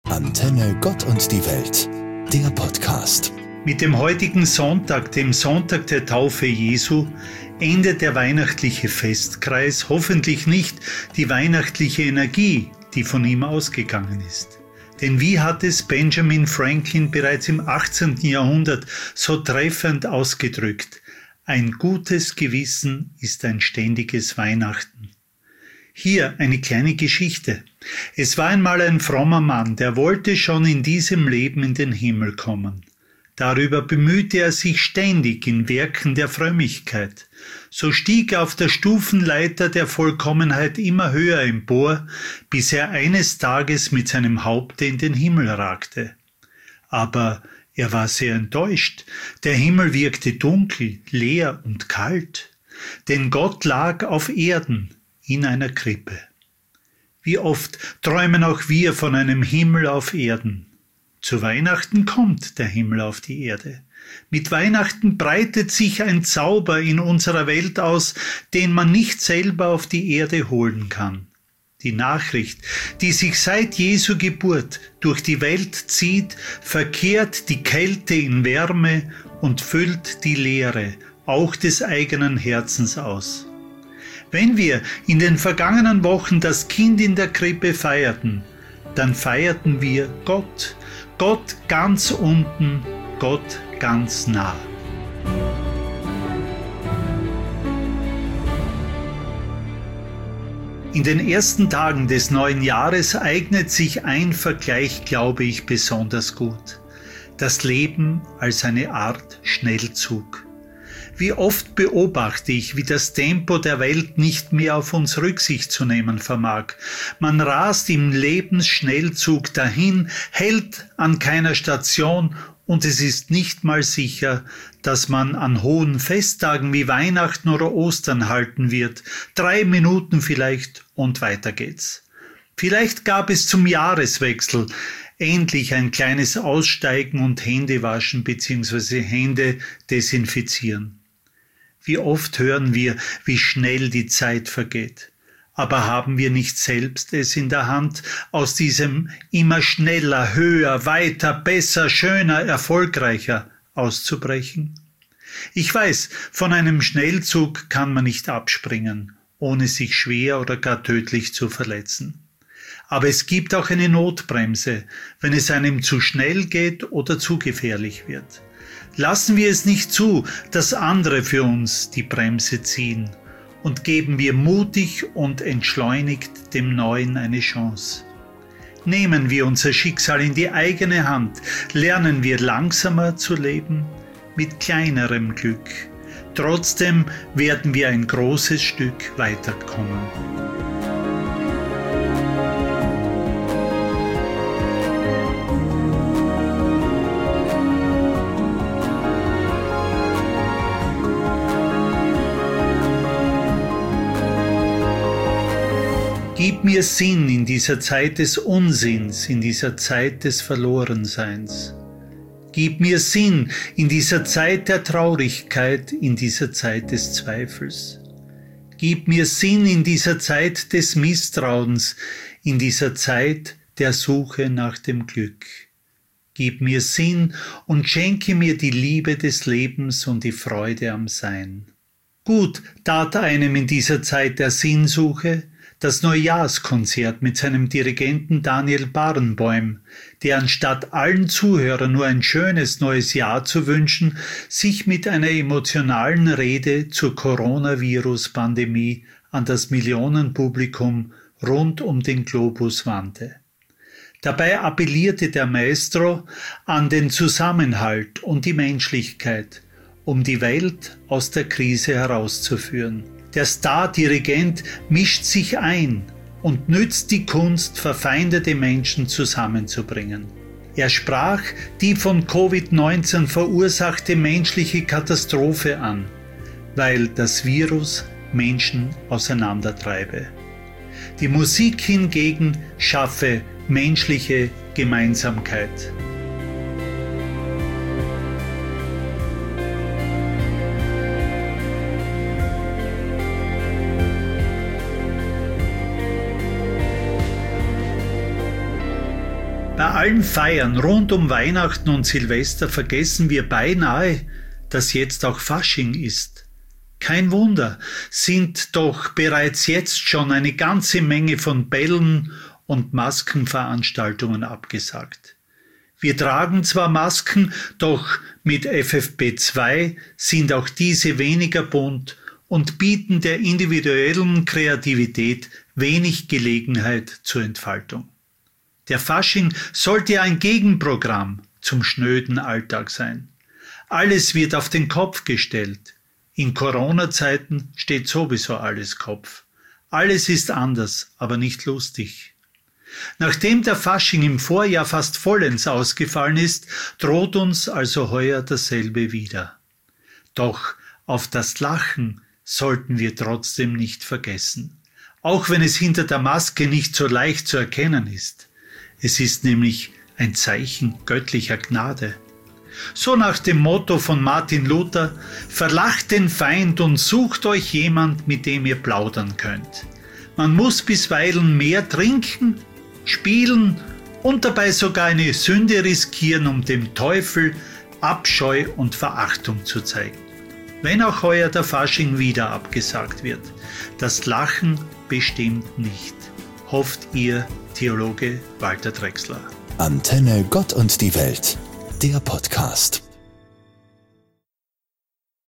Antenne Gott und die Welt, der Podcast. Mit dem heutigen Sonntag, dem Sonntag der Taufe Jesu, endet der weihnachtliche Festkreis, hoffentlich nicht die weihnachtliche Energie, die von ihm ausgegangen ist. Denn wie hat es Benjamin Franklin bereits im 18. Jahrhundert so treffend ausgedrückt: Ein gutes Gewissen ist ein ständiges Weihnachten. Hier eine kleine Geschichte. Es war einmal ein frommer Mann, der wollte schon in diesem Leben in den Himmel kommen. Darüber bemühte er sich ständig in Werken der Frömmigkeit. So stieg er auf der Stufenleiter der Vollkommenheit immer höher empor, bis er eines Tages mit seinem Haupte in den Himmel ragte. Aber er war sehr enttäuscht. Der Himmel wirkte dunkel, leer und kalt. Denn Gott lag auf Erden in einer Krippe. Wie oft träumen auch wir von einem Himmel auf Erden. Zu Weihnachten kommt der Himmel auf die Erde. Mit Weihnachten breitet sich ein Zauber in unserer Welt aus, den man nicht selber auf die Erde holen kann. Die Nachricht, die sich seit Jesu Geburt durch die Welt zieht, verkehrt die Kälte in Wärme und füllt die Leere, auch des eigenen Herzens aus. Wenn wir in den vergangenen Wochen das Kind in der Krippe feierten, dann feierten wir Gott. Gott ganz unten, Gott ganz nah. In den ersten Tagen des neuen Jahres eignet sich ein Vergleich, glaube ich, besonders gut. Das Leben als eine Art Schnellzug. Wie oft beobachte ich, wie das Tempo der Welt nicht mehr auf uns Rücksicht zu nehmen vermag. Man rast im Lebensschnellzug dahin, hält an keiner Station und es ist nicht mal sicher, dass man an hohen Festtagen wie Weihnachten oder Ostern halten wird. 3 Minuten vielleicht und weiter geht's. Vielleicht gab es zum Jahreswechsel endlich ein kleines Aussteigen und Händewaschen bzw. Hände desinfizieren. Wie oft hören wir, wie schnell die Zeit vergeht. Aber haben wir nicht selbst es in der Hand, aus diesem immer schneller, höher, weiter, besser, schöner, erfolgreicher auszubrechen? Ich weiß, von einem Schnellzug kann man nicht abspringen, ohne sich schwer oder gar tödlich zu verletzen. Aber es gibt auch eine Notbremse, wenn es einem zu schnell geht oder zu gefährlich wird. Lassen wir es nicht zu, dass andere für uns die Bremse ziehen, und geben wir mutig und entschleunigt dem Neuen eine Chance. Nehmen wir unser Schicksal in die eigene Hand, lernen wir langsamer zu leben, mit kleinerem Glück. Trotzdem werden wir ein großes Stück weiterkommen. Gib mir Sinn in dieser Zeit des Unsinns, in dieser Zeit des Verlorenseins. Gib mir Sinn in dieser Zeit der Traurigkeit, in dieser Zeit des Zweifels. Gib mir Sinn in dieser Zeit des Misstrauens, in dieser Zeit der Suche nach dem Glück. Gib mir Sinn und schenke mir die Liebe des Lebens und die Freude am Sein. Gut tat einem in dieser Zeit der Sinnsuche das Neujahrskonzert mit seinem Dirigenten Daniel Barenboim, der anstatt allen Zuhörern nur ein schönes neues Jahr zu wünschen, sich mit einer emotionalen Rede zur Coronavirus-Pandemie an das Millionenpublikum rund um den Globus wandte. Dabei appellierte der Maestro an den Zusammenhalt und die Menschlichkeit, um die Welt aus der Krise herauszuführen. Der Star-Dirigent mischt sich ein und nützt die Kunst, verfeindete Menschen zusammenzubringen. Er sprach die von Covid-19 verursachte menschliche Katastrophe an, weil das Virus Menschen auseinandertreibe. Die Musik hingegen schaffe menschliche Gemeinsamkeit. Bei allen Feiern rund um Weihnachten und Silvester vergessen wir beinahe, dass jetzt auch Fasching ist. Kein Wunder, sind doch bereits jetzt schon eine ganze Menge von Bällen und Maskenveranstaltungen abgesagt. Wir tragen zwar Masken, doch mit FFP2 sind auch diese weniger bunt und bieten der individuellen Kreativität wenig Gelegenheit zur Entfaltung. Der Fasching sollte ein Gegenprogramm zum schnöden Alltag sein. Alles wird auf den Kopf gestellt. In Corona-Zeiten steht sowieso alles Kopf. Alles ist anders, aber nicht lustig. Nachdem der Fasching im Vorjahr fast vollends ausgefallen ist, droht uns also heuer dasselbe wieder. Doch auf das Lachen sollten wir trotzdem nicht vergessen, auch wenn es hinter der Maske nicht so leicht zu erkennen ist. Es ist nämlich ein Zeichen göttlicher Gnade. So nach dem Motto von Martin Luther: Verlacht den Feind und sucht euch jemand, mit dem ihr plaudern könnt. Man muss bisweilen mehr trinken, spielen und dabei sogar eine Sünde riskieren, um dem Teufel Abscheu und Verachtung zu zeigen. Wenn auch heuer der Fasching wieder abgesagt wird, das Lachen bestimmt nicht, hofft Ihr Theologe Walter Drechsler. Antenne Gott und die Welt, der Podcast.